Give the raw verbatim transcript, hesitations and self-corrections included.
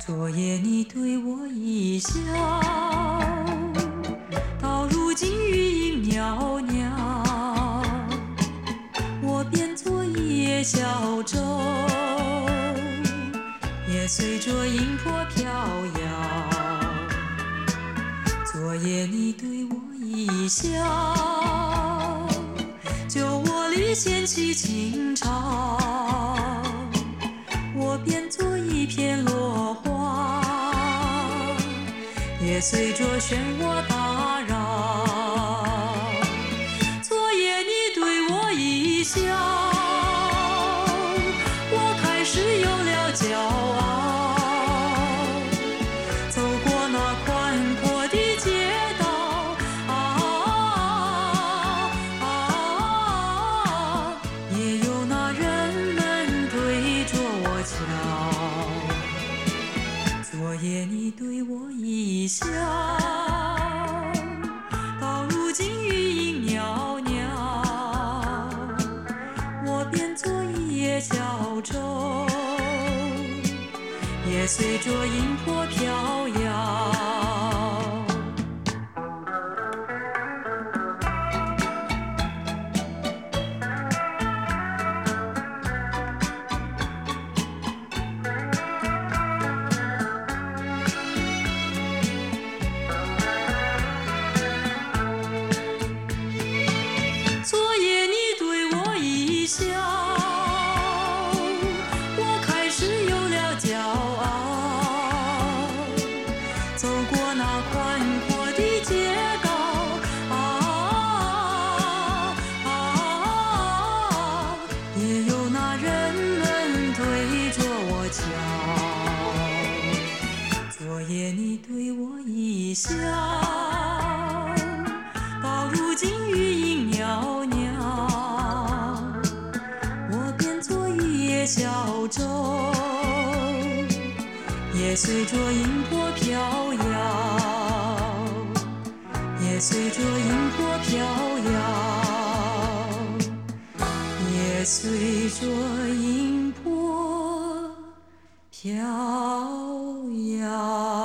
昨夜你对我一笑，到如今余音袅袅，我变作一叶小舟，也随着音波飘摇。昨夜你对我一笑，酒窝里掀起清潮，我变作一片落花，也随着漩涡打扰。昨夜你对我一笑，我开始有了骄傲，走过那宽阔的街道，啊啊啊，也有那人们对着我瞧。昨夜你对我一笑，到如今余音袅袅，我变作一叶小舟，也随着音波飘摇。昨夜你对我一笑，我开始有了骄傲，走过那宽阔的街道，啊啊，也有那人们对着我瞧。昨夜你对我一笑，到如今余音袅袅，我变作一叶小舟，也随着音波飘摇，也随着音波飘摇，也随着音波飘摇。